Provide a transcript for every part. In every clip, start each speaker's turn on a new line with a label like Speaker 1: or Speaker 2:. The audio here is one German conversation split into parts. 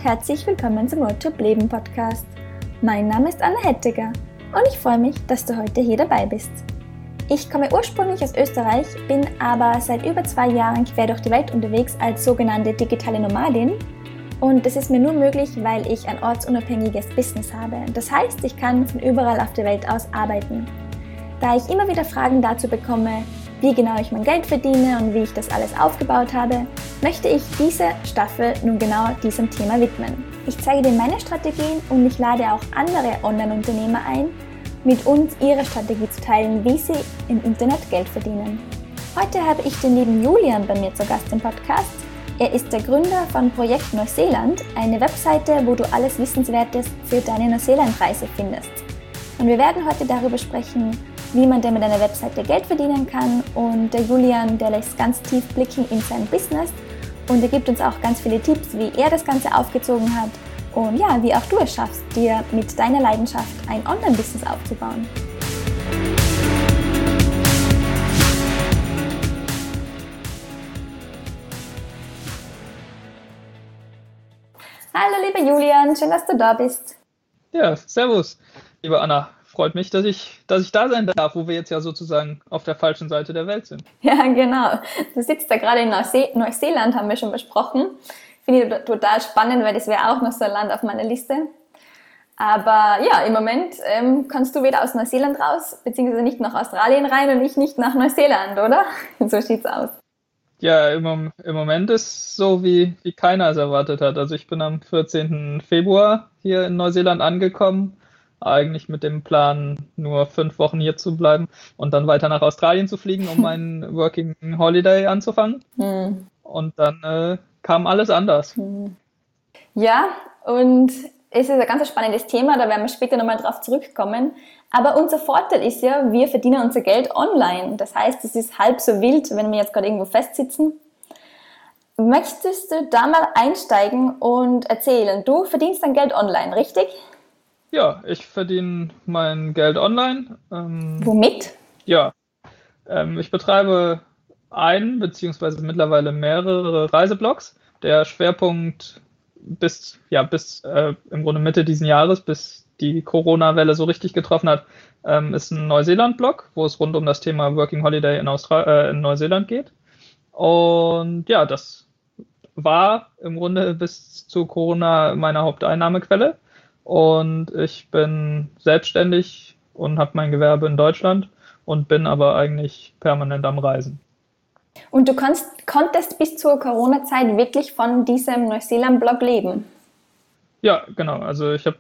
Speaker 1: herzlich willkommen zum Roadtrip Leben Podcast. Mein Name ist Anna Hettiger und ich freue mich, dass du heute hier dabei bist. Ich komme ursprünglich aus Österreich, bin aber seit über 2 Jahren quer durch die Welt unterwegs als sogenannte digitale Nomadin. Und das ist mir nur möglich, weil ich ein ortsunabhängiges Business habe. Das heißt, ich kann von überall auf der Welt aus arbeiten. Da ich immer wieder Fragen dazu bekomme, wie genau ich mein Geld verdiene und wie ich das alles aufgebaut habe, möchte ich diese Staffel nun genau diesem Thema widmen. Ich zeige dir meine Strategien und ich lade auch andere Online-Unternehmer ein, mit uns ihre Strategie zu teilen, wie sie im Internet Geld verdienen. Heute habe ich den lieben Julian bei mir zu Gast im Podcast. Er ist der Gründer von Projekt Neuseeland, eine Webseite, wo du alles Wissenswertes für deine Neuseeland-Reise findest. Und wir werden heute darüber sprechen, wie man denn mit einer Webseite Geld verdienen kann. Und der Julian, der lässt ganz tief blicken in sein Business und er gibt uns auch ganz viele Tipps, wie er das Ganze aufgezogen hat und ja, wie auch du es schaffst, dir mit deiner Leidenschaft ein Online-Business aufzubauen. Hallo lieber Julian, schön, dass du da bist.
Speaker 2: Ja, servus, liebe Anna. Freut mich, dass ich da sein darf, wo wir jetzt ja sozusagen auf der falschen Seite der Welt sind.
Speaker 1: Ja, genau. Du sitzt da gerade in Neuseeland, haben wir schon besprochen. Finde ich total spannend, weil das wäre auch noch so ein Land auf meiner Liste. Aber ja, im Moment kannst du weder aus Neuseeland raus, beziehungsweise nicht nach Australien rein und ich nicht nach Neuseeland, oder? So sieht's aus.
Speaker 2: Ja, im Moment ist so, wie keiner es erwartet hat. Also ich bin am 14. Februar hier in Neuseeland angekommen. Eigentlich mit dem Plan, nur 5 Wochen hier zu bleiben und dann weiter nach Australien zu fliegen, um meinen Working Holiday anzufangen. Und dann kam alles anders.
Speaker 1: Ja, und es ist ein ganz spannendes Thema, da werden wir später nochmal drauf zurückkommen. Aber unser Vorteil ist ja, wir verdienen unser Geld online. Das heißt, es ist halb so wild, wenn wir jetzt gerade irgendwo festsitzen. Möchtest du da mal einsteigen und erzählen? Du verdienst dein Geld online, richtig?
Speaker 2: Ja, ich verdiene mein Geld online.
Speaker 1: Womit?
Speaker 2: Ja, ich betreibe einen beziehungsweise mittlerweile mehrere Reiseblogs. Der Schwerpunkt bis im Grunde Mitte diesen Jahres, bis die Corona-Welle so richtig getroffen hat, ist ein Neuseeland-Blog, wo es rund um das Thema Working Holiday in Neuseeland geht. Und ja, das war im Grunde bis zu Corona meine Haupteinnahmequelle. Und ich bin selbstständig und habe mein Gewerbe in Deutschland und bin aber eigentlich permanent am Reisen.
Speaker 1: Und du konntest bis zur Corona-Zeit wirklich von diesem Neuseeland-Blog leben?
Speaker 2: Ja, genau. Also ich habe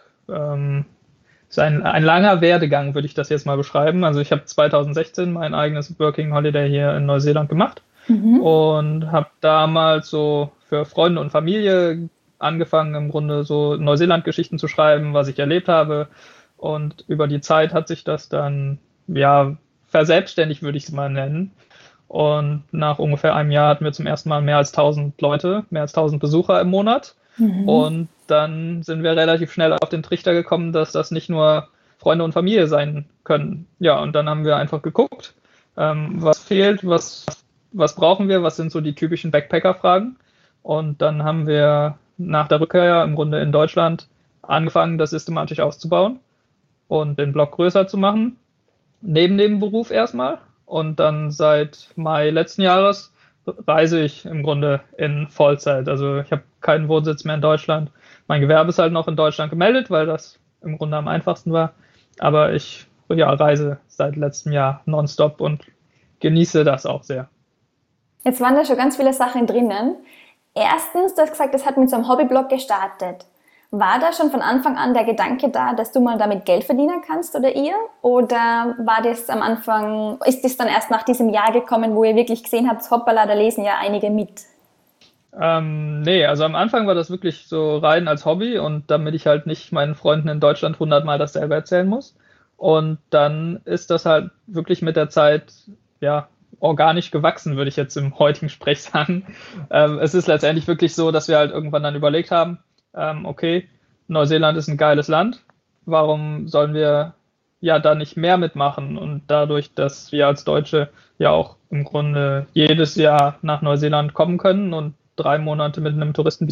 Speaker 2: es ist ein langer Werdegang, würde ich das jetzt mal beschreiben. Also ich habe 2016 mein eigenes Working Holiday hier in Neuseeland gemacht und habe damals so für Freunde und Familie angefangen, im Grunde so Neuseeland-Geschichten zu schreiben, was ich erlebt habe. Und über die Zeit hat sich das dann, ja, verselbstständigt, würde ich es mal nennen. Und nach ungefähr einem Jahr hatten wir zum ersten Mal mehr als 1000 Leute, mehr als 1000 Besucher im Monat. Und dann sind wir relativ schnell auf den Trichter gekommen, dass das nicht nur Freunde und Familie sein können. Ja, und dann haben wir einfach geguckt, was fehlt, was brauchen wir, was sind so die typischen Backpacker-Fragen. Und dann haben wir nach der Rückkehr im Grunde in Deutschland angefangen, das systematisch auszubauen und den Blog größer zu machen, neben dem Beruf erstmal. Und dann seit Mai letzten Jahres reise ich im Grunde in Vollzeit. Also ich habe keinen Wohnsitz mehr in Deutschland. Mein Gewerbe ist halt noch in Deutschland gemeldet, weil das im Grunde am einfachsten war. Aber ich reise seit letztem Jahr nonstop und genieße das auch sehr.
Speaker 1: Jetzt waren da schon ganz viele Sachen drinnen. Erstens, du hast gesagt, das hat mit so einem Hobbyblog gestartet. War da schon von Anfang an der Gedanke da, dass du mal damit Geld verdienen kannst oder ihr? Oder war das am Anfang, ist das dann erst nach diesem Jahr gekommen, wo ihr wirklich gesehen habt, hoppala, da lesen ja einige mit?
Speaker 2: Nee, also am Anfang war das wirklich so rein als Hobby und damit ich halt nicht meinen Freunden in Deutschland 100-mal dasselbe erzählen muss. Und dann ist das halt wirklich mit der Zeit, ja, organisch gewachsen, würde ich jetzt im heutigen Sprech sagen. Es ist letztendlich wirklich so, dass wir halt irgendwann dann überlegt haben, okay, Neuseeland ist ein geiles Land, warum sollen wir ja da nicht mehr mitmachen? Und dadurch, dass wir als Deutsche ja auch im Grunde jedes Jahr nach Neuseeland kommen können und 3 Monate mit einem Touristenvisum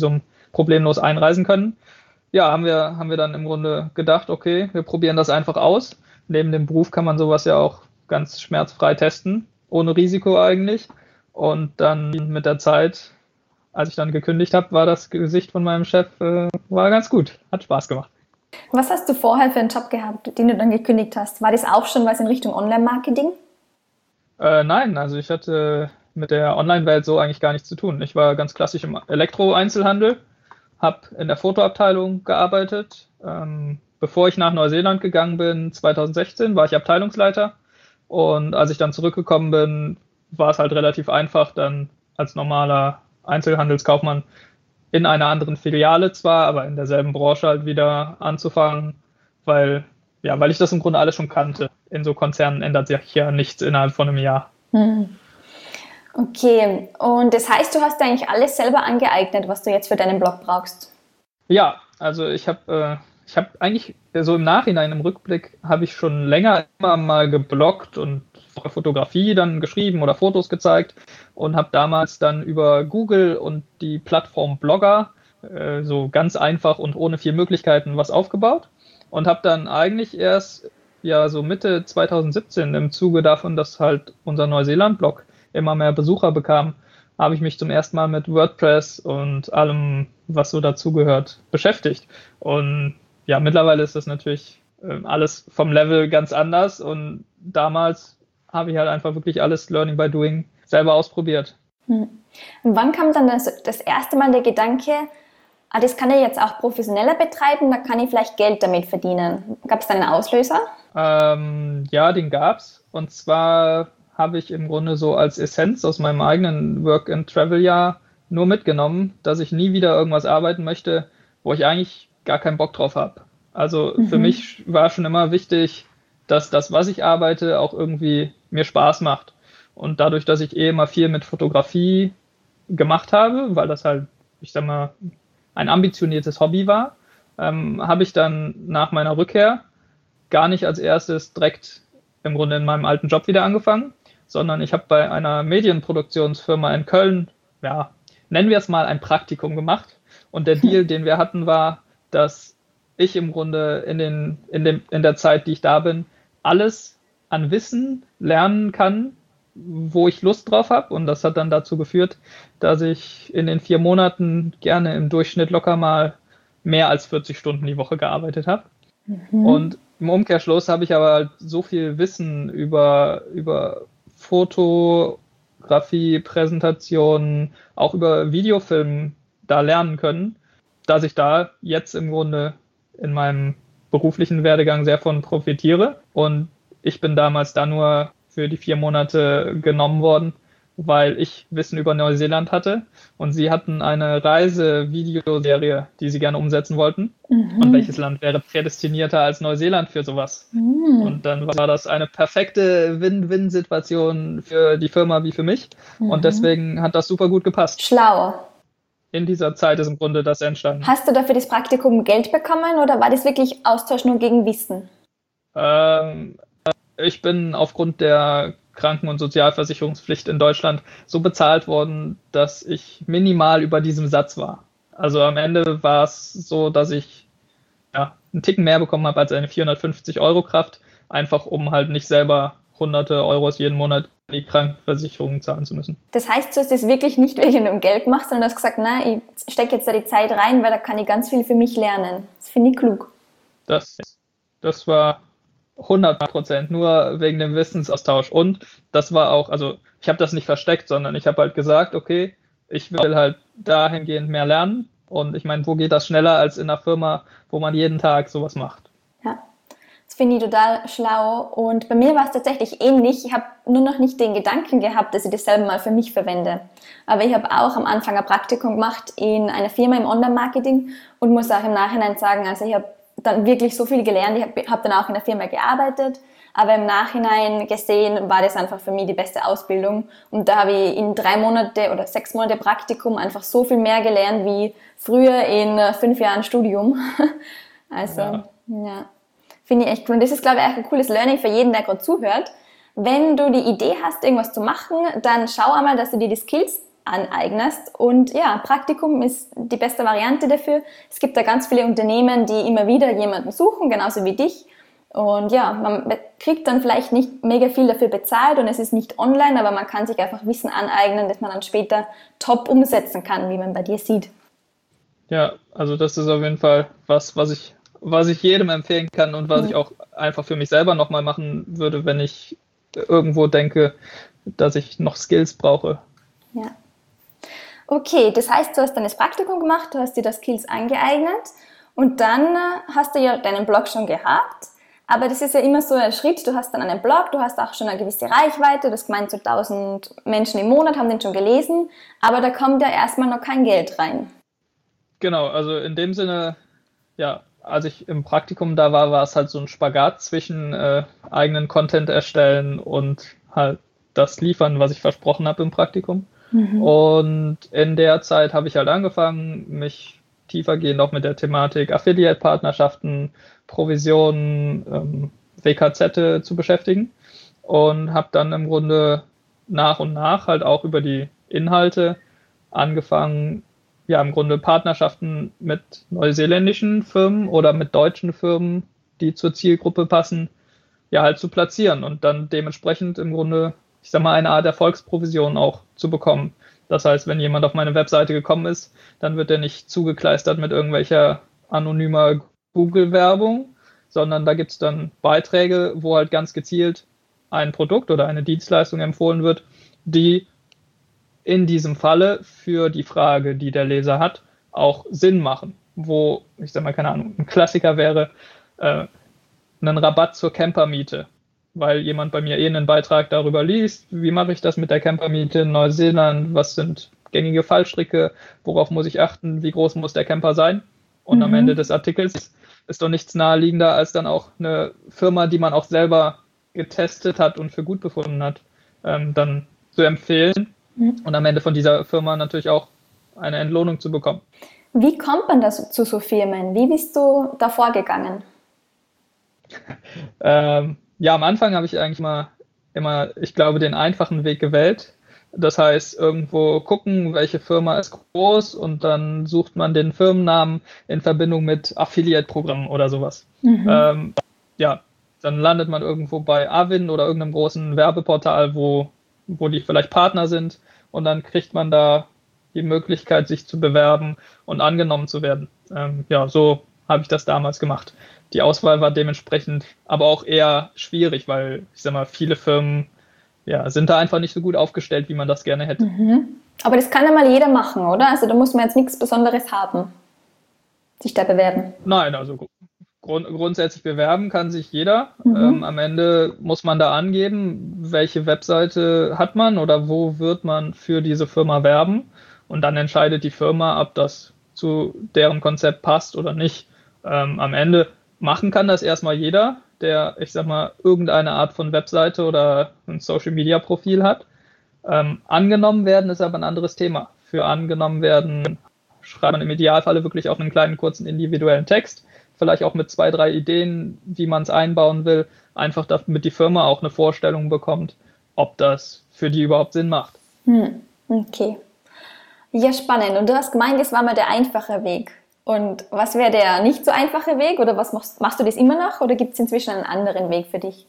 Speaker 2: problemlos einreisen können. Ja, haben wir dann im Grunde gedacht, okay, wir probieren das einfach aus. Neben dem Beruf kann man sowas ja auch ganz schmerzfrei testen, ohne Risiko eigentlich. Und dann mit der Zeit, als ich dann gekündigt habe, war das Gesicht von meinem Chef war ganz gut, hat Spaß gemacht.
Speaker 1: Was hast du vorher für einen Job gehabt, den du dann gekündigt hast? War das auch schon was in Richtung Online-Marketing?
Speaker 2: Nein, also ich hatte mit der Online-Welt so eigentlich gar nichts zu tun. Ich war ganz klassisch im Elektro-Einzelhandel, habe in der Fotoabteilung gearbeitet. Bevor ich nach Neuseeland gegangen bin, 2016, war ich Abteilungsleiter. Und als ich dann zurückgekommen bin, war es halt relativ einfach, dann als normaler Einzelhandelskaufmann in einer anderen Filiale zwar, aber in derselben Branche halt wieder anzufangen, weil ich das im Grunde alles schon kannte. In so Konzernen ändert sich ja nichts innerhalb von einem Jahr.
Speaker 1: Okay, und das heißt, du hast dir eigentlich alles selber angeeignet, was du jetzt für deinen Blog brauchst?
Speaker 2: Ja, also ich habe eigentlich so im Nachhinein, im Rückblick, habe ich schon länger immer mal gebloggt und Fotografie dann geschrieben oder Fotos gezeigt und habe damals dann über Google und die Plattform Blogger so ganz einfach und ohne viel Möglichkeiten was aufgebaut und habe dann eigentlich erst so Mitte 2017 im Zuge davon, dass halt unser Neuseeland-Blog immer mehr Besucher bekam, habe ich mich zum ersten Mal mit WordPress und allem, was so dazugehört, beschäftigt. Und ja, mittlerweile ist das natürlich alles vom Level ganz anders und damals habe ich halt einfach wirklich alles Learning by Doing selber ausprobiert.
Speaker 1: Und wann kam dann das erste Mal der Gedanke, das kann ich jetzt auch professioneller betreiben, da kann ich vielleicht Geld damit verdienen? Gab es da einen Auslöser?
Speaker 2: Ja, den gab's. Und zwar habe ich im Grunde so als Essenz aus meinem eigenen Work-and-Travel-Jahr nur mitgenommen, dass ich nie wieder irgendwas arbeiten möchte, wo ich eigentlich gar keinen Bock drauf habe. Also für mich war schon immer wichtig, dass das, was ich arbeite, auch irgendwie mir Spaß macht. Und dadurch, dass ich immer viel mit Fotografie gemacht habe, weil das halt, ich sag mal, ein ambitioniertes Hobby war, habe ich dann nach meiner Rückkehr gar nicht als erstes direkt im Grunde in meinem alten Job wieder angefangen, sondern ich habe bei einer Medienproduktionsfirma in Köln, nennen wir es mal ein Praktikum gemacht. Und der Deal, den wir hatten, war, dass ich im Grunde in der Zeit, die ich da bin, alles an Wissen lernen kann, wo ich Lust drauf habe. Und das hat dann dazu geführt, dass ich in den 4 Monaten gerne im Durchschnitt locker mal mehr als 40 Stunden die Woche gearbeitet habe. Und im Umkehrschluss habe ich aber halt so viel Wissen über Fotografie, Präsentationen, auch über Videofilmen da lernen können, dass ich da jetzt im Grunde in meinem beruflichen Werdegang sehr von profitiere. Und ich bin damals da nur für die 4 Monate genommen worden, weil ich Wissen über Neuseeland hatte und sie hatten eine Reise-Videoserie, die sie gerne umsetzen wollten. Und welches Land wäre prädestinierter als Neuseeland für sowas? Und dann war das eine perfekte Win-Win-Situation für die Firma wie für mich. Und deswegen hat das super gut gepasst.
Speaker 1: Schlau.
Speaker 2: In dieser Zeit ist im Grunde das entstanden.
Speaker 1: Hast du dafür das Praktikum Geld bekommen oder war das wirklich Austausch nur gegen Wissen?
Speaker 2: Ich bin aufgrund der Kranken- und Sozialversicherungspflicht in Deutschland so bezahlt worden, dass ich minimal über diesem Satz war. Also am Ende war es so, dass ich einen Ticken mehr bekommen habe als eine 450-Euro-Kraft, einfach um halt nicht selber hunderte Euros jeden Monat in die Krankenversicherung zahlen zu müssen.
Speaker 1: Das heißt, du hast das wirklich nicht wegen dem Geld gemacht, sondern du hast gesagt, nein, ich stecke jetzt da die Zeit rein, weil da kann ich ganz viel für mich lernen. Das finde ich klug.
Speaker 2: Das war 100% nur wegen dem Wissensaustausch. Und das war auch, also ich habe das nicht versteckt, sondern ich habe halt gesagt, okay, ich will halt dahingehend mehr lernen. Und ich meine, wo geht das schneller als in einer Firma, wo man jeden Tag sowas macht?
Speaker 1: Ja, das finde ich total schlau. Und bei mir war es tatsächlich ähnlich. Ich habe nur noch nicht den Gedanken gehabt, dass ich das selber mal für mich verwende. Aber ich habe auch am Anfang ein Praktikum gemacht in einer Firma im Online-Marketing und muss auch im Nachhinein sagen, also ich habe dann wirklich so viel gelernt. Ich habe dann auch in der Firma gearbeitet, aber im Nachhinein gesehen war das einfach für mich die beste Ausbildung. Und da habe ich in 3 Monate oder 6 Monate Praktikum einfach so viel mehr gelernt wie früher in 5 Jahren Studium. Also, ja, finde ich echt cool. Und das ist, glaube ich, auch ein cooles Learning für jeden, der gerade zuhört. Wenn du die Idee hast, irgendwas zu machen, dann schau einmal, dass du dir die Skills aneignest. Und ja, Praktikum ist die beste Variante dafür. Es gibt da ganz viele Unternehmen, die immer wieder jemanden suchen, genauso wie dich. Und ja, man kriegt dann vielleicht nicht mega viel dafür bezahlt und es ist nicht online, aber man kann sich einfach Wissen aneignen, das man dann später top umsetzen kann, wie man bei dir sieht.
Speaker 2: Ja, also das ist auf jeden Fall was ich jedem empfehlen kann und was ich auch einfach für mich selber nochmal machen würde, wenn ich irgendwo denke, dass ich noch Skills brauche.
Speaker 1: Ja. Okay, das heißt, du hast dann das Praktikum gemacht, du hast dir das Skills angeeignet und dann hast du ja deinen Blog schon gehabt. Aber das ist ja immer so ein Schritt, du hast dann einen Blog, du hast auch schon eine gewisse Reichweite, das gemeint so 1000 Menschen im Monat haben den schon gelesen, aber da kommt ja erstmal noch kein Geld rein.
Speaker 2: Genau, also in dem Sinne, ja, als ich im Praktikum da war es halt so ein Spagat zwischen eigenen Content erstellen und halt das liefern, was ich versprochen habe im Praktikum. Und in der Zeit habe ich halt angefangen, mich tiefergehend auch mit der Thematik Affiliate-Partnerschaften, Provisionen, WKZ zu beschäftigen und habe dann im Grunde nach und nach halt auch über die Inhalte angefangen, ja im Grunde Partnerschaften mit neuseeländischen Firmen oder mit deutschen Firmen, die zur Zielgruppe passen, ja halt zu platzieren und dann dementsprechend im Grunde, ich sag mal, eine Art Erfolgsprovision auch zu bekommen. Das heißt, wenn jemand auf meine Webseite gekommen ist, dann wird er nicht zugekleistert mit irgendwelcher anonymer Google-Werbung, sondern da gibt es dann Beiträge, wo halt ganz gezielt ein Produkt oder eine Dienstleistung empfohlen wird, die in diesem Falle für die Frage, die der Leser hat, auch Sinn machen. Wo, ich sag mal, keine Ahnung, ein Klassiker wäre einen Rabatt zur Campermiete, weil jemand bei mir einen Beitrag darüber liest, wie mache ich das mit der Campermiete in Neuseeland, was sind gängige Fallstricke, worauf muss ich achten, wie groß muss der Camper sein. Und am Ende des Artikels ist doch nichts naheliegender, als dann auch eine Firma, die man auch selber getestet hat und für gut befunden hat, dann zu empfehlen und am Ende von dieser Firma natürlich auch eine Entlohnung zu bekommen.
Speaker 1: Wie kommt man das zu so Firmen? Wie bist du da vorgegangen?
Speaker 2: Ja, am Anfang habe ich eigentlich immer, ich glaube, den einfachen Weg gewählt. Das heißt, irgendwo gucken, welche Firma ist groß und dann sucht man den Firmennamen in Verbindung mit Affiliate-Programmen oder sowas. Ja, dann landet man irgendwo bei Avin oder irgendeinem großen Werbeportal, wo die vielleicht Partner sind und dann kriegt man da die Möglichkeit, sich zu bewerben und angenommen zu werden. Ja, so habe ich das damals gemacht. Die Auswahl war dementsprechend aber auch eher schwierig, weil, ich sag mal, viele Firmen sind da einfach nicht so gut aufgestellt, wie man das gerne hätte.
Speaker 1: Aber das kann ja mal jeder machen, oder? Also da muss man jetzt nichts Besonderes haben, sich da bewerben.
Speaker 2: Nein, also grundsätzlich bewerben kann sich jeder. Am Ende muss man da angeben, welche Webseite hat man oder wo wird man für diese Firma werben. Und dann entscheidet die Firma, ob das zu deren Konzept passt oder nicht. Am Ende machen kann das erstmal jeder, der, ich sag mal, irgendeine Art von Webseite oder ein Social-Media-Profil hat. Angenommen werden ist aber ein anderes Thema. Für angenommen werden schreibt man im Idealfalle wirklich auch einen kleinen, kurzen, individuellen Text, vielleicht auch mit 2, 3 Ideen, wie man es einbauen will, einfach damit die Firma auch eine Vorstellung bekommt, ob das für die überhaupt Sinn macht.
Speaker 1: Okay. Ja, spannend. Und du hast gemeint, das war mal der einfache Weg. Und was wäre der nicht so einfache Weg oder was machst du das immer noch oder gibt es inzwischen einen anderen Weg für dich?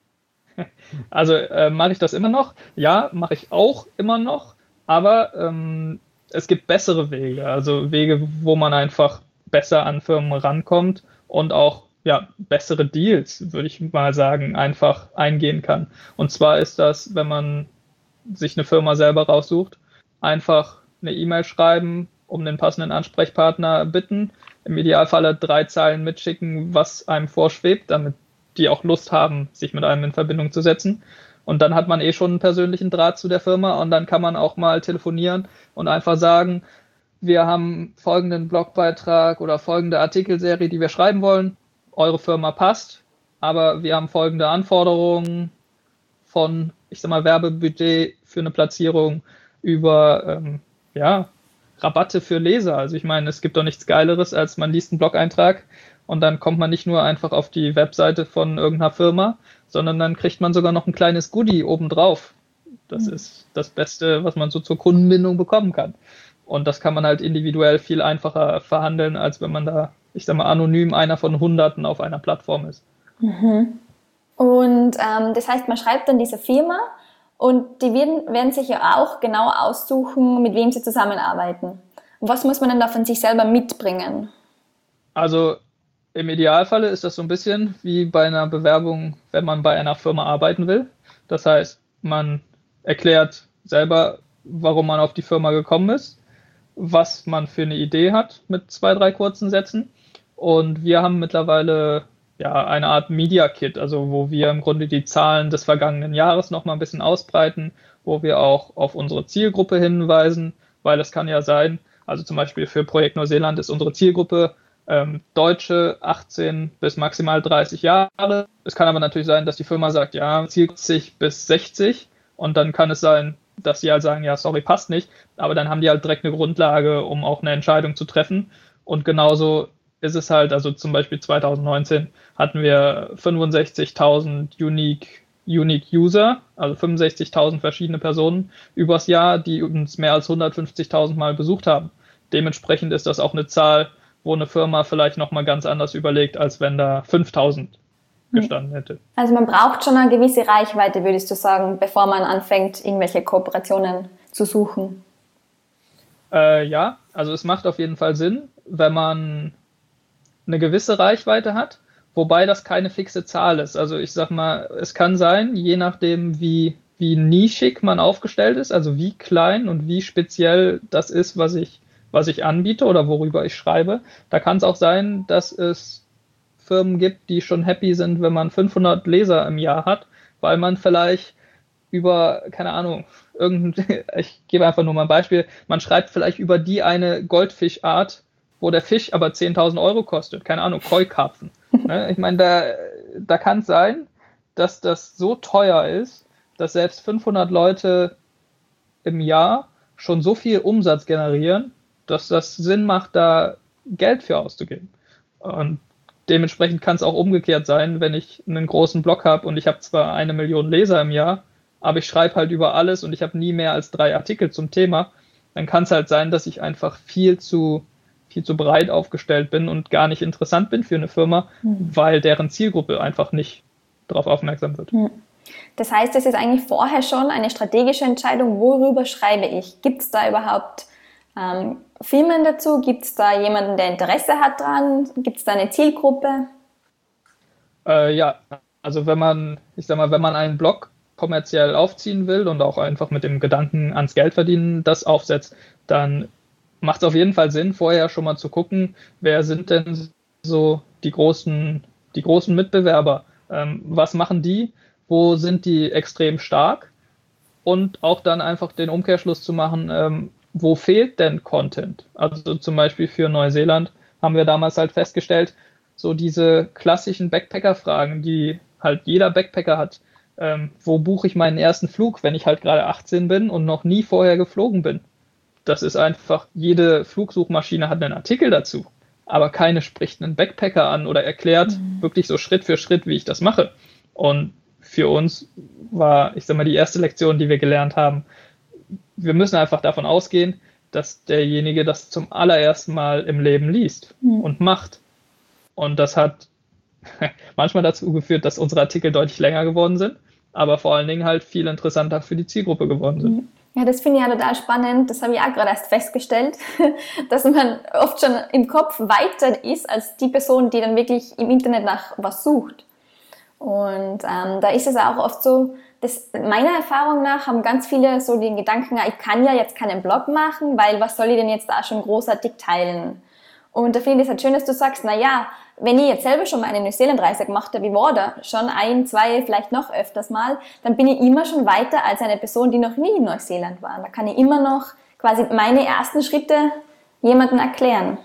Speaker 2: Also mache ich das immer noch? Ja, mache ich auch immer noch, aber es gibt bessere Wege, also Wege, wo man einfach besser an Firmen rankommt und auch bessere Deals, würde ich mal sagen, einfach eingehen kann. Und zwar ist das, wenn man sich eine Firma selber raussucht, einfach eine E-Mail schreiben, um den passenden Ansprechpartner bitten, im Idealfall 3 Zeilen mitschicken, was einem vorschwebt, damit die auch Lust haben, sich mit einem in Verbindung zu setzen. Und dann hat man schon einen persönlichen Draht zu der Firma und dann kann man auch mal telefonieren und einfach sagen, wir haben folgenden Blogbeitrag oder folgende Artikelserie, die wir schreiben wollen. Eure Firma passt, aber wir haben folgende Anforderungen von, ich sag mal, Werbebudget für eine Platzierung über, Rabatte für Leser. Also ich meine, es gibt doch nichts Geileres, als man liest einen Blog-Eintrag und dann kommt man nicht nur einfach auf die Webseite von irgendeiner Firma, sondern dann kriegt man sogar noch ein kleines Goodie obendrauf. Das ist das Beste, was man so zur Kundenbindung bekommen kann. Und das kann man halt individuell viel einfacher verhandeln, als wenn man da, ich sag mal, anonym einer von Hunderten auf einer Plattform ist.
Speaker 1: Und das heißt, man schreibt dann dieser Firma und die werden sich ja auch genau aussuchen, mit wem sie zusammenarbeiten. Was muss man denn da von sich selber mitbringen?
Speaker 2: Also im Idealfall ist das so ein bisschen wie bei einer Bewerbung, wenn man bei einer Firma arbeiten will. Das heißt, man erklärt selber, warum man auf die Firma gekommen ist, was man für eine Idee hat mit 2, 3 kurzen Sätzen. Und wir haben mittlerweile eine Art Media Kit, also wo wir im Grunde die Zahlen des vergangenen Jahres noch mal ein bisschen ausbreiten, wo wir auch auf unsere Zielgruppe hinweisen, weil es kann ja sein, also zum Beispiel für Projekt Neuseeland ist unsere Zielgruppe Deutsche 18 bis maximal 30 Jahre. Es kann aber natürlich sein, dass die Firma sagt, ja, 40 bis 60 und dann kann es sein, dass sie halt sagen, ja, sorry, passt nicht, aber dann haben die halt direkt eine Grundlage, um auch eine Entscheidung zu treffen und genauso ist es halt, also zum Beispiel 2019 hatten wir 65.000 Unique User, also 65.000 verschiedene Personen übers Jahr, die uns mehr als 150.000 Mal besucht haben. Dementsprechend ist das auch eine Zahl, wo eine Firma vielleicht nochmal ganz anders überlegt, als wenn da 5.000 gestanden hätte.
Speaker 1: Also man braucht schon eine gewisse Reichweite, würdest du sagen, bevor man anfängt, irgendwelche Kooperationen zu suchen?
Speaker 2: Ja, also es macht auf jeden Fall Sinn, wenn man eine gewisse Reichweite hat, wobei das keine fixe Zahl ist. Also ich sag mal, es kann sein, je nachdem wie nischig man aufgestellt ist, also wie klein und wie speziell das ist, was ich anbiete oder worüber ich schreibe, da kann es auch sein, dass es Firmen gibt, die schon happy sind, wenn man 500 Leser im Jahr hat, weil man vielleicht über, keine Ahnung, ich gebe einfach nur mal ein Beispiel, man schreibt vielleicht über die eine Goldfischart, wo der Fisch aber 10.000 Euro kostet, keine Ahnung, Koi-Karpfen. Ne? Ich meine, da kann es sein, dass das so teuer ist, dass selbst 500 Leute im Jahr schon so viel Umsatz generieren, dass das Sinn macht, da Geld für auszugeben. Und dementsprechend kann es auch umgekehrt sein, wenn ich einen großen Blog habe und ich habe zwar 1 Million Leser im Jahr, aber ich schreibe halt über alles und ich habe nie mehr als 3 Artikel zum Thema, dann kann es halt sein, dass ich einfach viel zu breit aufgestellt bin und gar nicht interessant bin für eine Firma, weil deren Zielgruppe einfach nicht darauf aufmerksam wird.
Speaker 1: Das heißt, es ist eigentlich vorher schon eine strategische Entscheidung, worüber schreibe ich? Gibt es da überhaupt Firmen dazu? Gibt es da jemanden, der Interesse hat dran? Gibt es da eine Zielgruppe?
Speaker 2: Ja, also wenn man einen Blog kommerziell aufziehen will und auch einfach mit dem Gedanken ans Geld verdienen das aufsetzt, dann macht es auf jeden Fall Sinn, vorher schon mal zu gucken, wer sind denn so die großen Mitbewerber? Was machen die? Wo sind die extrem stark? Und auch dann einfach den Umkehrschluss zu machen, wo fehlt denn Content? Also zum Beispiel für Neuseeland haben wir damals halt festgestellt, so diese klassischen Backpacker-Fragen, die halt jeder Backpacker hat. Wo buche ich meinen ersten Flug, wenn ich halt gerade 18 bin und noch nie vorher geflogen bin? Das ist einfach, jede Flugsuchmaschine hat einen Artikel dazu, aber keine spricht einen Backpacker an oder erklärt wirklich so Schritt für Schritt, wie ich das mache. Und für uns war, ich sag mal, die erste Lektion, die wir gelernt haben, wir müssen einfach davon ausgehen, dass derjenige das zum allerersten Mal im Leben liest und macht. Und das hat manchmal dazu geführt, dass unsere Artikel deutlich länger geworden sind, aber vor allen Dingen halt viel interessanter für die Zielgruppe geworden sind.
Speaker 1: Ja, das finde ich ja total spannend. Das habe ich auch gerade erst festgestellt, dass man oft schon im Kopf weiter ist als die Person, die dann wirklich im Internet nach was sucht. Und da ist es auch oft so, dass meiner Erfahrung nach haben ganz viele so den Gedanken, ich kann ja jetzt keinen Blog machen, weil was soll ich denn jetzt da schon großartig teilen? Und da finde ich es halt schön, dass du sagst, wenn ich jetzt selber schon mal eine Neuseeland-Reise gemacht habe, wie war da schon 1, 2, vielleicht noch öfters mal, dann bin ich immer schon weiter als eine Person, die noch nie in Neuseeland war. Da kann ich immer noch quasi meine ersten Schritte jemandem erklären.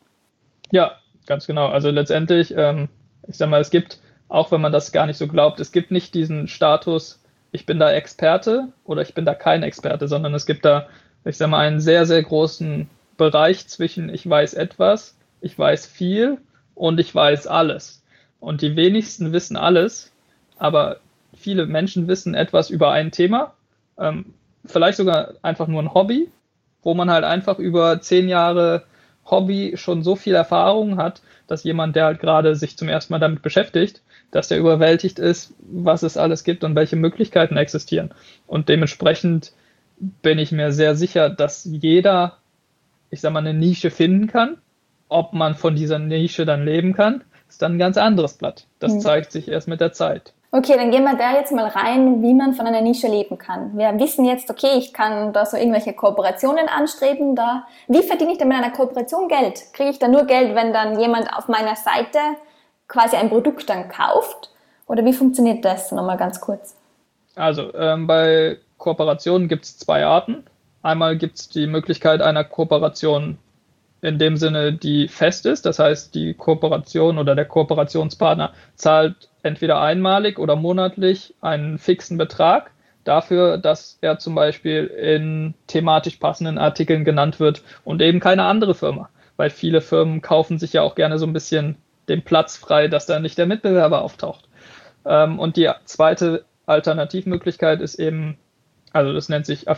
Speaker 2: Ja, ganz genau. Also letztendlich, ich sag mal, es gibt, auch wenn man das gar nicht so glaubt, es gibt nicht diesen Status, ich bin da Experte oder ich bin da kein Experte, sondern es gibt da, ich sag mal, einen sehr, sehr großen Bereich zwischen ich weiß etwas, ich weiß viel und ich weiß alles. Und die wenigsten wissen alles, aber viele Menschen wissen etwas über ein Thema, vielleicht sogar einfach nur ein Hobby, wo man halt einfach über 10 Jahre Hobby schon so viel Erfahrung hat, dass jemand, der halt gerade sich zum ersten Mal damit beschäftigt, dass der überwältigt ist, was es alles gibt und welche Möglichkeiten existieren. Und dementsprechend bin ich mir sehr sicher, dass jeder, ich sag mal, eine Nische finden kann. Ob man von dieser Nische dann leben kann, ist dann ein ganz anderes Blatt. Das zeigt sich erst mit der Zeit.
Speaker 1: Okay, dann gehen wir da jetzt mal rein, wie man von einer Nische leben kann. Wir wissen jetzt, okay, ich kann da so irgendwelche Kooperationen anstreben. Wie verdiene ich denn mit einer Kooperation Geld? Kriege ich da nur Geld, wenn dann jemand auf meiner Seite quasi ein Produkt dann kauft? Oder wie funktioniert das? Nochmal ganz kurz.
Speaker 2: Also bei Kooperationen gibt es 2 Arten. Einmal gibt es die Möglichkeit einer Kooperation in dem Sinne, die fest ist. Das heißt, die Kooperation oder der Kooperationspartner zahlt entweder einmalig oder monatlich einen fixen Betrag dafür, dass er zum Beispiel in thematisch passenden Artikeln genannt wird und eben keine andere Firma. Weil viele Firmen kaufen sich ja auch gerne so ein bisschen den Platz frei, dass da nicht der Mitbewerber auftaucht. Und die zweite Alternativmöglichkeit ist eben, also das nennt sich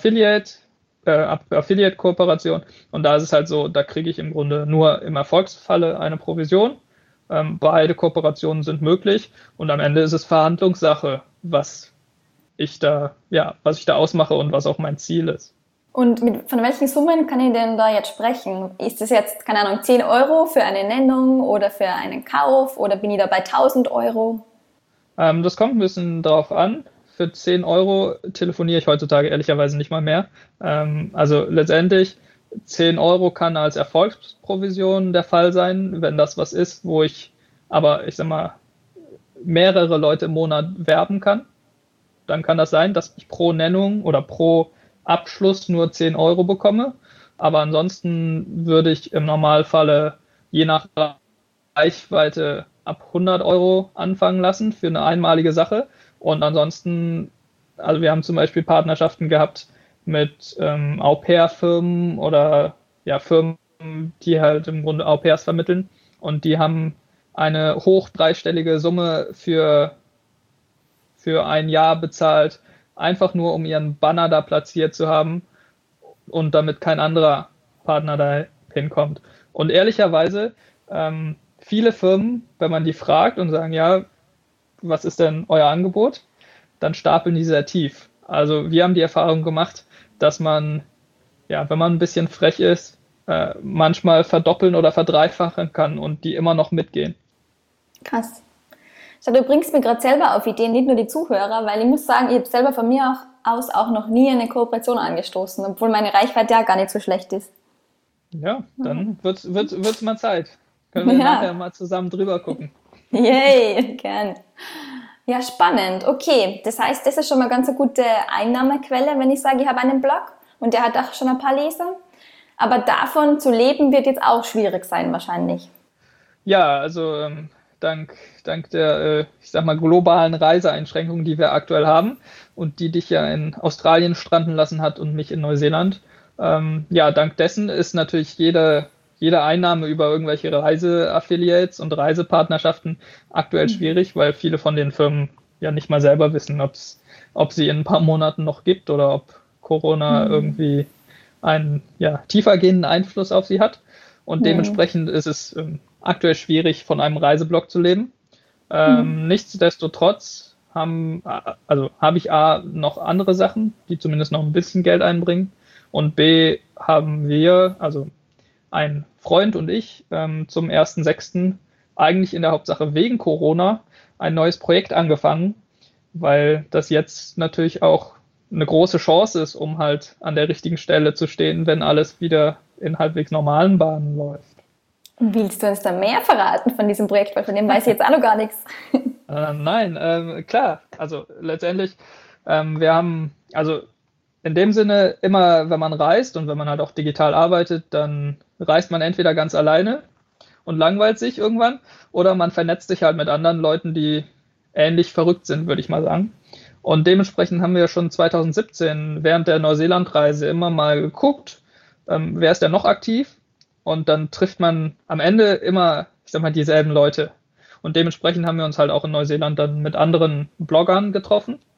Speaker 2: Affiliate-Kooperation, und da ist es halt so, da kriege ich im Grunde nur im Erfolgsfalle eine Provision. Beide Kooperationen sind möglich und am Ende ist es Verhandlungssache, was ich da ausmache und was auch mein Ziel ist.
Speaker 1: Und von welchen Summen kann ich denn da jetzt sprechen? Ist das jetzt, keine Ahnung, 10 Euro für eine Nennung oder für einen Kauf oder bin ich da bei 1000 Euro?
Speaker 2: Das kommt ein bisschen drauf an. Für 10 Euro telefoniere ich heutzutage ehrlicherweise nicht mal mehr. Also letztendlich 10 Euro kann als Erfolgsprovision der Fall sein, wenn das was ist, wo ich aber, ich sag mal, mehrere Leute im Monat werben kann. Dann kann das sein, dass ich pro Nennung oder pro Abschluss nur 10 Euro bekomme. Aber ansonsten würde ich im Normalfalle je nach Reichweite ab 100 Euro anfangen lassen für eine einmalige Sache. Und ansonsten, also wir haben zum Beispiel Partnerschaften gehabt mit Au-pair-Firmen oder ja, Firmen, die halt im Grunde Au-pairs vermitteln. Und die haben eine hoch dreistellige Summe für ein Jahr bezahlt, einfach nur um ihren Banner da platziert zu haben und damit kein anderer Partner da hinkommt. Und ehrlicherweise, viele Firmen, wenn man die fragt und sagen, ja, was ist denn euer Angebot, dann stapeln die sehr tief. Also wir haben die Erfahrung gemacht, dass man, ja, wenn man ein bisschen frech ist, manchmal verdoppeln oder verdreifachen kann und die immer noch mitgehen.
Speaker 1: Krass. Du bringst mir gerade selber auf Ideen, nicht nur die Zuhörer, weil ich muss sagen, ich habe selber von mir aus auch noch nie eine Kooperation angestoßen, obwohl meine Reichweite ja gar nicht so schlecht ist.
Speaker 2: Ja, dann wird's mal Zeit. Können wir nachher mal zusammen drüber gucken.
Speaker 1: Yay, gern. Ja, spannend. Okay, das heißt, das ist schon mal ganz eine gute Einnahmequelle, wenn ich sage, ich habe einen Blog und der hat auch schon ein paar Leser. Aber davon zu leben wird jetzt auch schwierig sein wahrscheinlich.
Speaker 2: Ja, also dank der, ich sag mal, globalen Reiseeinschränkungen, die wir aktuell haben und die dich ja in Australien stranden lassen hat und mich in Neuseeland. Dank dessen ist natürlich jede Einnahme über irgendwelche Reiseaffiliates und Reisepartnerschaften aktuell schwierig, weil viele von den Firmen ja nicht mal selber wissen, ob sie in ein paar Monaten noch gibt oder ob Corona irgendwie einen tiefergehenden Einfluss auf sie hat. Und dementsprechend ist es aktuell schwierig, von einem Reiseblog zu leben. Nichtsdestotrotz habe ich A, noch andere Sachen, die zumindest noch ein bisschen Geld einbringen. Und B, haben wir, also ein Freund und ich, zum 1.6. eigentlich in der Hauptsache wegen Corona ein neues Projekt angefangen, weil das jetzt natürlich auch eine große Chance ist, um halt an der richtigen Stelle zu stehen, wenn alles wieder in halbwegs normalen Bahnen läuft.
Speaker 1: Willst du uns da mehr verraten von diesem Projekt? Weil von dem weiß ich jetzt auch noch gar nichts.
Speaker 2: Nein, klar. Also letztendlich, wir haben, also in dem Sinne, immer wenn man reist und wenn man halt auch digital arbeitet, dann reist man entweder ganz alleine und langweilt sich irgendwann oder man vernetzt sich halt mit anderen Leuten, die ähnlich verrückt sind, würde ich mal sagen. Und dementsprechend haben wir schon 2017 während der Neuseeland-Reise immer mal geguckt, wer ist denn noch aktiv? Und dann trifft man am Ende immer, ich sag mal, dieselben Leute. Und dementsprechend haben wir uns halt auch in Neuseeland dann mit anderen Bloggern getroffen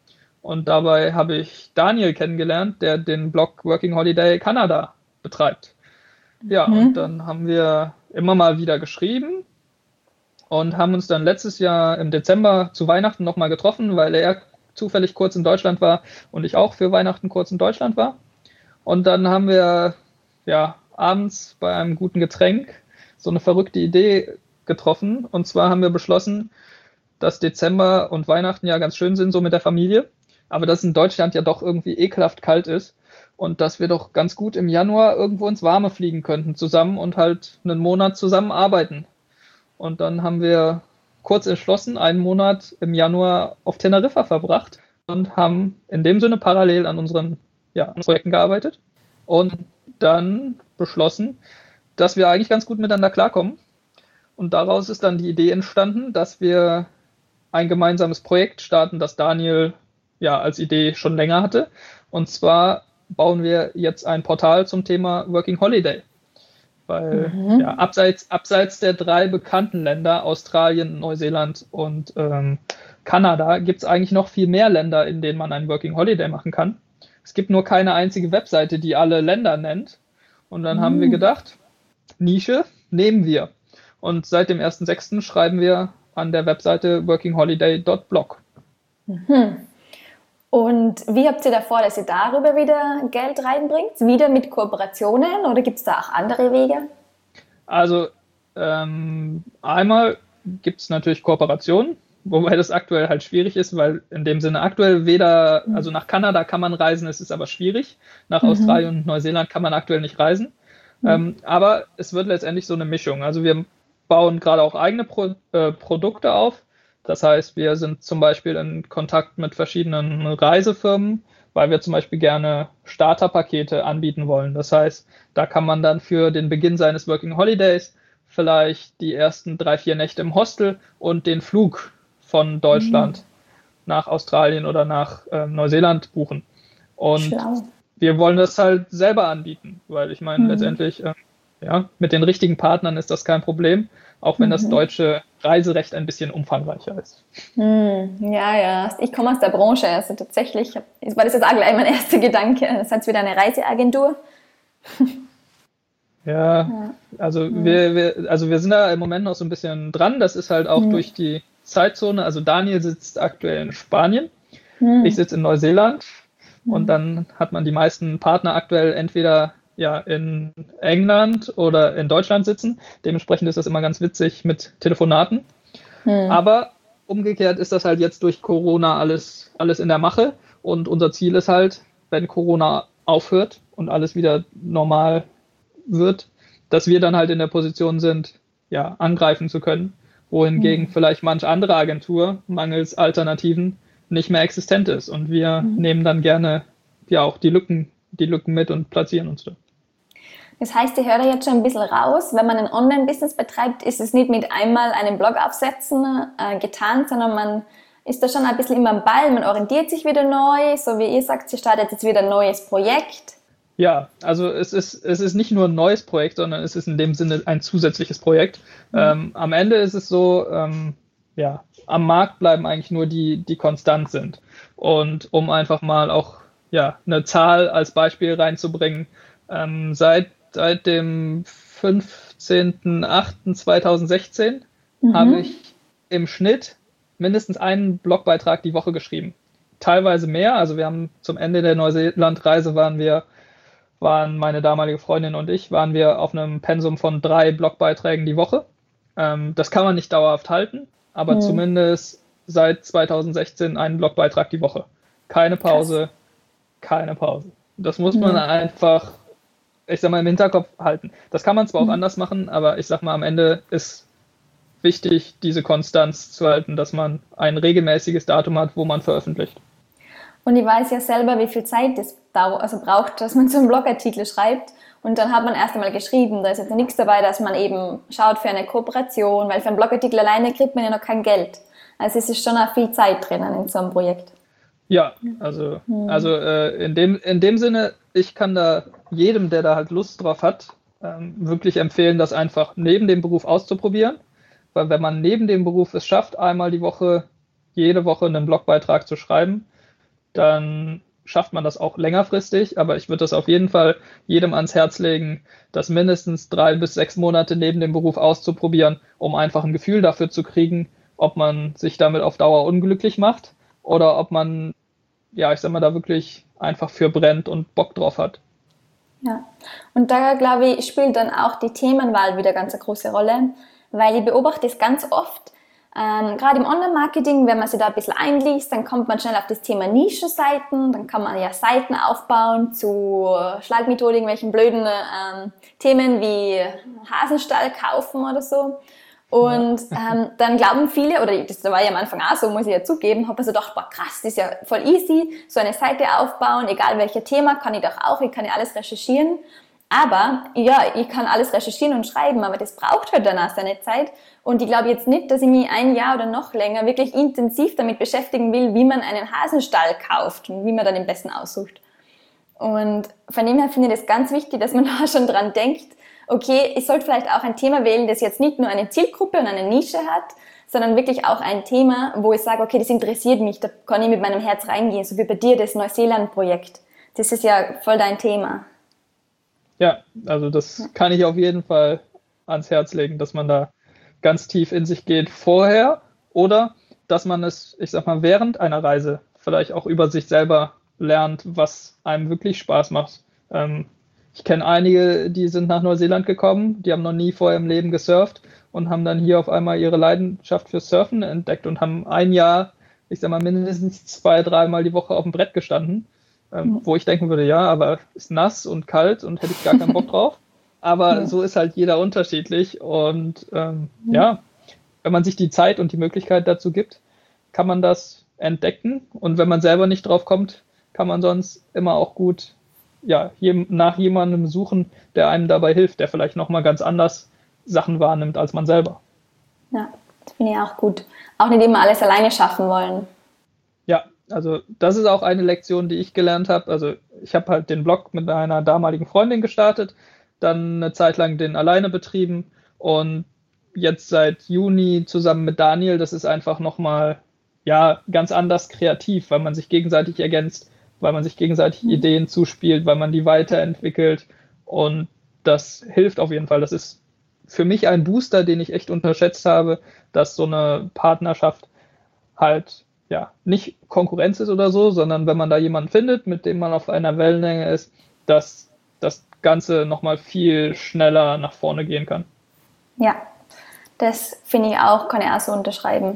Speaker 2: Und dabei habe ich Daniel kennengelernt, der den Blog Working Holiday Canada betreibt. Ja, und dann haben wir immer mal wieder geschrieben und haben uns dann letztes Jahr im Dezember zu Weihnachten nochmal getroffen, weil er zufällig kurz in Deutschland war und ich auch für Weihnachten kurz in Deutschland war. Und dann haben wir abends bei einem guten Getränk so eine verrückte Idee getroffen. Und zwar haben wir beschlossen, dass Dezember und Weihnachten ja ganz schön sind, so mit der Familie, aber dass in Deutschland ja doch irgendwie ekelhaft kalt ist und dass wir doch ganz gut im Januar irgendwo ins Warme fliegen könnten zusammen und halt einen Monat zusammen arbeiten. Und dann haben wir kurz entschlossen einen Monat im Januar auf Teneriffa verbracht und haben in dem Sinne parallel an unseren Projekten gearbeitet und dann beschlossen, dass wir eigentlich ganz gut miteinander klarkommen. Und daraus ist dann die Idee entstanden, dass wir ein gemeinsames Projekt starten, das Daniel als Idee schon länger hatte. Und zwar bauen wir jetzt ein Portal zum Thema Working Holiday. Weil abseits der 3 bekannten Länder, Australien, Neuseeland und Kanada, gibt es eigentlich noch viel mehr Länder, in denen man ein Working Holiday machen kann. Es gibt nur keine einzige Webseite, die alle Länder nennt. Und dann haben wir gedacht, Nische nehmen wir. Und seit dem 1.6. schreiben wir an der Webseite workingholiday.blog.
Speaker 1: Und wie habt ihr davor, dass ihr darüber wieder Geld reinbringt? Wieder mit Kooperationen oder gibt es da auch andere Wege?
Speaker 2: Also einmal gibt es natürlich Kooperationen, wobei das aktuell halt schwierig ist, weil in dem Sinne aktuell also nach Kanada kann man reisen, es ist aber schwierig. Nach Australien und Neuseeland kann man aktuell nicht reisen. Aber es wird letztendlich so eine Mischung. Also wir bauen gerade auch eigene Produkte auf. Das heißt, wir sind zum Beispiel in Kontakt mit verschiedenen Reisefirmen, weil wir zum Beispiel gerne Starterpakete anbieten wollen. Das heißt, da kann man dann für den Beginn seines Working Holidays vielleicht die ersten 3-4 Nächte im Hostel und den Flug von Deutschland nach Australien oder nach Neuseeland buchen. Und wir wollen das halt selber anbieten, weil ich meine, letztendlich mit den richtigen Partnern ist das kein Problem, auch wenn das deutsche Reiserecht ein bisschen umfangreicher ist.
Speaker 1: Ja, ich komme aus der Branche, also tatsächlich war das jetzt auch gleich mein erster Gedanke, das heißt wieder eine Reiseagentur.
Speaker 2: Also wir sind da im Moment noch so ein bisschen dran, das ist halt auch durch die Zeitzone, also Daniel sitzt aktuell in Spanien, ich sitze in Neuseeland und dann hat man die meisten Partner aktuell entweder in England oder in Deutschland sitzen. Dementsprechend ist das immer ganz witzig mit Telefonaten. Aber umgekehrt ist das halt jetzt durch Corona alles in der Mache. Und unser Ziel ist halt, wenn Corona aufhört und alles wieder normal wird, dass wir dann halt in der Position sind, angreifen zu können. Wohingegen vielleicht manch andere Agentur mangels Alternativen nicht mehr existent ist. Und wir nehmen dann gerne auch die Lücken mit und platzieren uns da.
Speaker 1: Das heißt, ich höre da jetzt schon ein bisschen raus, wenn man ein Online-Business betreibt, ist es nicht mit einmal einen Blog aufsetzen getan, sondern man ist da schon ein bisschen immer am Ball, man orientiert sich wieder neu, so wie ihr sagt, ihr startet jetzt wieder ein neues Projekt.
Speaker 2: Ja, also es ist nicht nur ein neues Projekt, sondern es ist in dem Sinne ein zusätzliches Projekt. Am Ende ist es so, am Markt bleiben eigentlich nur die konstant sind. Und um einfach mal auch eine Zahl als Beispiel reinzubringen, seit dem 15.08.2016 habe ich im Schnitt mindestens einen Blogbeitrag die Woche geschrieben. Teilweise mehr, also wir haben zum Ende der Neuseeland-Reise waren meine damalige Freundin und ich, waren wir auf einem Pensum von 3 Blogbeiträgen die Woche. Das kann man nicht dauerhaft halten, aber zumindest seit 2016 einen Blogbeitrag die Woche. Keine Pause, keine Pause. Das muss man einfach, ich sag mal, im Hinterkopf halten. Das kann man zwar auch anders machen, aber ich sag mal, am Ende ist wichtig, diese Konstanz zu halten, dass man ein regelmäßiges Datum hat, wo man veröffentlicht.
Speaker 1: Und ich weiß ja selber, wie viel Zeit es braucht, dass man so einen Blogartikel schreibt. Und dann hat man erst einmal geschrieben, da ist jetzt noch nichts dabei, dass man eben schaut für eine Kooperation, weil für einen Blogartikel alleine kriegt man ja noch kein Geld. Also es ist schon auch viel Zeit drinnen in so einem Projekt.
Speaker 2: Ja, also in dem Sinne, ich kann da jedem, der da halt Lust drauf hat, wirklich empfehlen, das einfach neben dem Beruf auszuprobieren. Weil wenn man neben dem Beruf es schafft, einmal die Woche, jede Woche einen Blogbeitrag zu schreiben, dann schafft man das auch längerfristig, aber ich würde das auf jeden Fall jedem ans Herz legen, das mindestens 3 bis 6 Monate neben dem Beruf auszuprobieren, um einfach ein Gefühl dafür zu kriegen, ob man sich damit auf Dauer unglücklich macht oder ob man, ja, ich sag mal, da wirklich einfach für brennt und Bock drauf hat.
Speaker 1: Ja, und da, glaube ich, spielt dann auch die Themenwahl wieder ganz eine große Rolle, weil ich beobachte es ganz oft, gerade im Online-Marketing, wenn man sich da ein bisschen einliest, dann kommt man schnell auf das Thema Nischenseiten, dann kann man ja Seiten aufbauen zu Schlagmethoden, irgendwelchen blöden Themen wie Hasenstall kaufen oder so. Und dann glauben viele, oder das war ja am Anfang auch so, muss ich ja zugeben, habe also gedacht, boah krass, das ist ja voll easy, so eine Seite aufbauen, egal welches Thema, kann ich doch auch, ich kann ja alles recherchieren. Aber, ja, ich kann alles recherchieren und schreiben, aber das braucht halt danach seine Zeit. Und ich glaube jetzt nicht, dass ich mich 1 Jahr oder noch länger wirklich intensiv damit beschäftigen will, wie man einen Hasenstall kauft und wie man dann den besten aussucht. Und von dem her finde ich das ganz wichtig, dass man da schon dran denkt, okay, ich sollte vielleicht auch ein Thema wählen, das jetzt nicht nur eine Zielgruppe und eine Nische hat, sondern wirklich auch ein Thema, wo ich sage, okay, das interessiert mich, da kann ich mit meinem Herz reingehen, so wie bei dir das Neuseeland-Projekt. Das ist ja voll dein Thema.
Speaker 2: Ja, also das kann ich auf jeden Fall ans Herz legen, dass man da ganz tief in sich geht vorher oder dass man es, ich sag mal, während einer Reise vielleicht auch über sich selber lernt, was einem wirklich Spaß macht. Ich kenne einige, die sind nach Neuseeland gekommen, die haben noch nie vorher im Leben gesurft und haben dann hier auf einmal ihre Leidenschaft für Surfen entdeckt und haben 1 Jahr, ich sag mal, mindestens 2-3 Mal die Woche auf dem Brett gestanden. Wo ich denken würde, ja, aber ist nass und kalt und hätte ich gar keinen Bock drauf. Aber so ist halt jeder unterschiedlich und ja, wenn man sich die Zeit und die Möglichkeit dazu gibt, kann man das entdecken und wenn man selber nicht drauf kommt, kann man sonst immer auch gut ja, nach jemandem suchen, der einem dabei hilft, der vielleicht nochmal ganz anders Sachen wahrnimmt als man selber.
Speaker 1: Ja, das finde ich auch gut. Auch nicht immer alles alleine schaffen wollen.
Speaker 2: Ja, also das ist auch eine Lektion, die ich gelernt habe. Also ich habe halt den Blog mit einer damaligen Freundin gestartet, dann eine Zeit lang den alleine betrieben und jetzt seit Juni zusammen mit Daniel, das ist einfach nochmal ja, ganz anders kreativ, weil man sich gegenseitig ergänzt, weil man sich gegenseitig Ideen zuspielt, weil man die weiterentwickelt und das hilft auf jeden Fall. Das ist für mich ein Booster, den ich echt unterschätzt habe, dass so eine Partnerschaft halt ja, nicht Konkurrenz ist oder so, sondern wenn man da jemanden findet, mit dem man auf einer Wellenlänge ist, dass das Ganze nochmal viel schneller nach vorne gehen kann.
Speaker 1: Ja, das finde ich auch, kann ich auch so unterschreiben.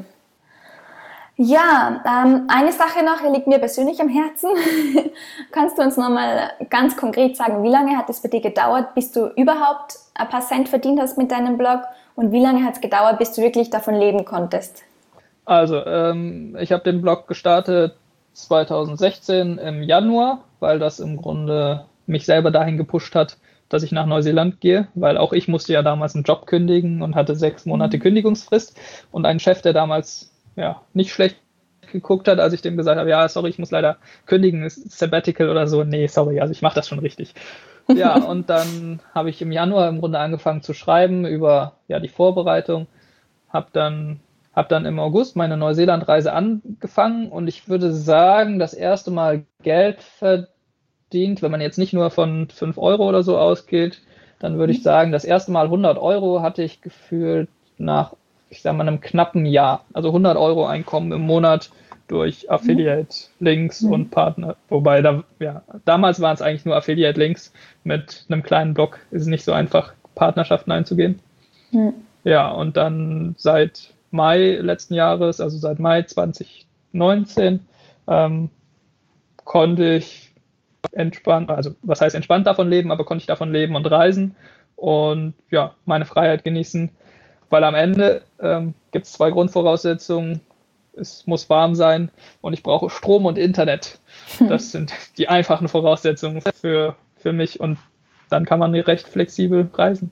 Speaker 1: Ja, eine Sache noch, die liegt mir persönlich am Herzen. Kannst du uns nochmal ganz konkret sagen, wie lange hat es bei dir gedauert, bis du überhaupt ein paar Cent verdient hast mit deinem Blog und wie lange hat es gedauert, bis du wirklich davon leben konntest?
Speaker 2: Also, ich habe den Blog gestartet 2016 im Januar, weil das im Grunde mich selber dahin gepusht hat, dass ich nach Neuseeland gehe, weil auch ich musste ja damals einen Job kündigen und hatte 6 Monate Kündigungsfrist und ein Chef, der damals ja nicht schlecht geguckt hat, als ich dem gesagt habe, ja, sorry, ich muss leider kündigen, ist Sabbatical oder so. Nee, sorry, also ich mache das schon richtig. Ja, und dann habe ich im Januar im Grunde angefangen zu schreiben über ja die Vorbereitung, habe dann im August meine Neuseeland-Reise angefangen und ich würde sagen, das erste Mal Geld verdient, wenn man jetzt nicht nur von 5 Euro oder so ausgeht, dann würde ich sagen, das erste Mal 100 Euro hatte ich gefühlt nach, ich sage mal, einem knappen Jahr. Also 100 Euro Einkommen im Monat durch Affiliate-Links und Partner. Wobei, damals waren es eigentlich nur Affiliate-Links. Mit einem kleinen Blog ist es nicht so einfach, Partnerschaften einzugehen. Ja, und dann seit Mai letzten Jahres, also seit Mai 2019, konnte ich entspannt, also was heißt entspannt davon leben, aber konnte ich davon leben und reisen und ja, meine Freiheit genießen, weil am Ende gibt es 2 Grundvoraussetzungen. Es muss warm sein und ich brauche Strom und Internet. Das sind die einfachen Voraussetzungen für mich und dann kann man recht flexibel reisen.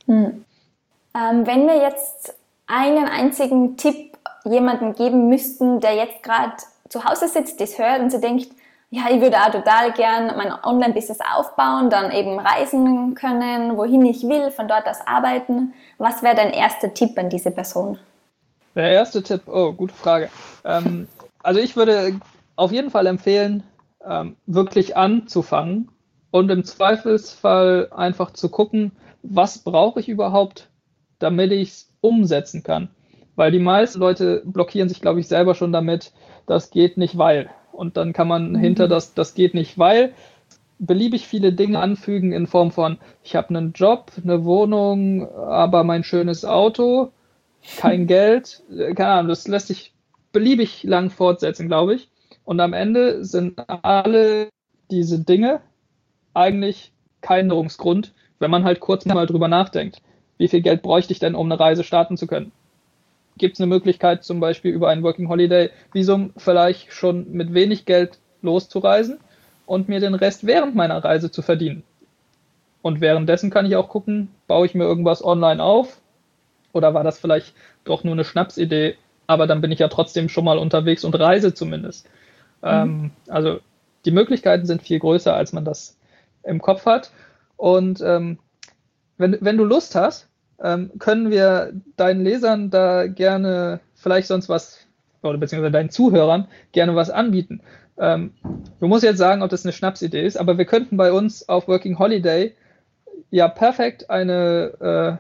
Speaker 1: Wenn wir jetzt einen einzigen Tipp jemandem geben müssten, der jetzt gerade zu Hause sitzt, das hört und sie denkt, ja, ich würde auch total gern mein Online-Business aufbauen, dann eben reisen können, wohin ich will, von dort aus arbeiten. Was wäre dein erster Tipp an diese Person?
Speaker 2: Der erste Tipp, oh, gute Frage. Also ich würde auf jeden Fall empfehlen, wirklich anzufangen und im Zweifelsfall einfach zu gucken, was brauche ich überhaupt, damit ich es umsetzen kann. Weil die meisten Leute blockieren sich, glaube ich, selber schon damit, das geht nicht, weil. Und dann kann man hinter das geht nicht, weil beliebig viele Dinge anfügen in Form von, ich habe einen Job, eine Wohnung, aber mein schönes Auto, kein Geld, keine Ahnung, das lässt sich beliebig lang fortsetzen, glaube ich. Und am Ende sind alle diese Dinge eigentlich kein Änderungsgrund, wenn man halt kurz mal drüber nachdenkt. Wie viel Geld bräuchte ich denn, um eine Reise starten zu können? Gibt es eine Möglichkeit, zum Beispiel über ein Working Holiday Visum vielleicht schon mit wenig Geld loszureisen und mir den Rest während meiner Reise zu verdienen? Und währenddessen kann ich auch gucken, baue ich mir irgendwas online auf oder war das vielleicht doch nur eine Schnapsidee, aber dann bin ich ja trotzdem schon mal unterwegs und reise zumindest. Also die Möglichkeiten sind viel größer, als man das im Kopf hat. Und wenn du Lust hast, können wir deinen Lesern da gerne vielleicht sonst was, oder beziehungsweise deinen Zuhörern gerne was anbieten. Du musst jetzt sagen, ob das eine Schnapsidee ist, aber wir könnten bei uns auf Working Holiday ja perfekt eine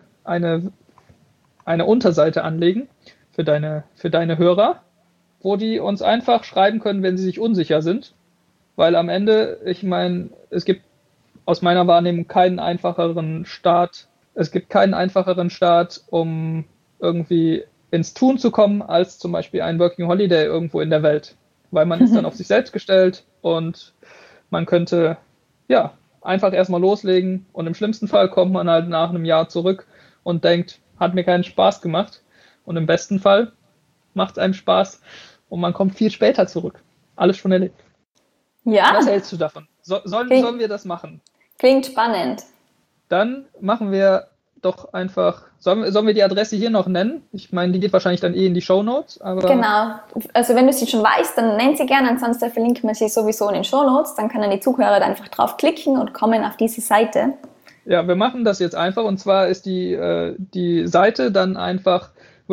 Speaker 2: Unterseite anlegen für deine Hörer, wo die uns einfach schreiben können, wenn sie sich unsicher sind. Weil am Ende, ich meine, es gibt aus meiner Wahrnehmung keinen einfacheren Start. Es gibt keinen einfacheren Start, um irgendwie ins Tun zu kommen, als zum Beispiel ein Working Holiday irgendwo in der Welt. Weil man ist dann auf sich selbst gestellt und man könnte ja einfach erstmal loslegen und im schlimmsten Fall kommt man halt nach einem Jahr zurück und denkt, hat mir keinen Spaß gemacht. Und im besten Fall macht es einem Spaß und man kommt viel später zurück. Alles schon erlebt.
Speaker 1: Ja.
Speaker 2: Was hältst du davon? Sollen wir das machen?
Speaker 1: Klingt spannend.
Speaker 2: Dann machen wir doch einfach, sollen wir die Adresse hier noch nennen? Ich meine, die geht wahrscheinlich dann in die Shownotes.
Speaker 1: Genau, also wenn du sie schon weißt, dann nenn sie gerne, ansonsten verlinken wir sie sowieso in den Shownotes, dann können die Zuhörer da einfach draufklicken und kommen auf diese Seite.
Speaker 2: Ja, wir machen das jetzt einfach und zwar ist die Seite dann einfach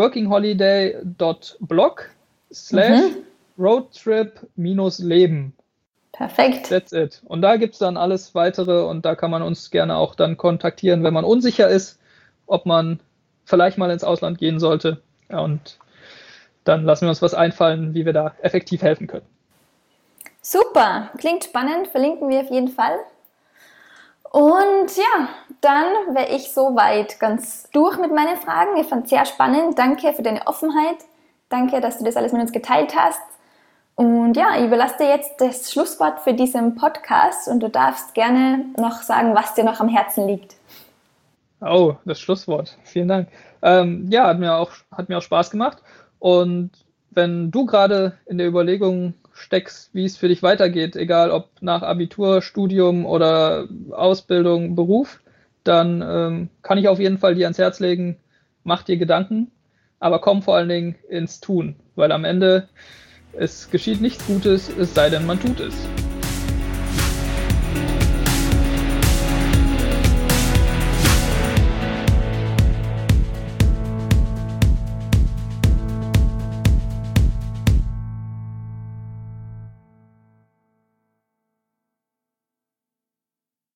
Speaker 2: workingholiday.blog/roadtrip-leben.
Speaker 1: Perfekt.
Speaker 2: That's it. Und da gibt es dann alles Weitere und da kann man uns gerne auch dann kontaktieren, wenn man unsicher ist, ob man vielleicht mal ins Ausland gehen sollte. Ja, und dann lassen wir uns was einfallen, wie wir da effektiv helfen können.
Speaker 1: Super, klingt spannend, verlinken wir auf jeden Fall. Und ja, dann wäre ich soweit ganz durch mit meinen Fragen. Ich fand es sehr spannend. Danke für deine Offenheit. Danke, dass du das alles mit uns geteilt hast. Und ja, ich überlasse dir jetzt das Schlusswort für diesen Podcast und du darfst gerne noch sagen, was dir noch am Herzen liegt.
Speaker 2: Oh, das Schlusswort. Vielen Dank. Ja, hat mir auch Spaß gemacht. Und wenn du gerade in der Überlegung steckst, wie es für dich weitergeht, egal ob nach Abitur, Studium oder Ausbildung, Beruf, dann kann ich auf jeden Fall dir ans Herz legen, mach dir Gedanken, aber komm vor allen Dingen ins Tun, weil am Ende es geschieht nichts Gutes, es sei denn, man tut es.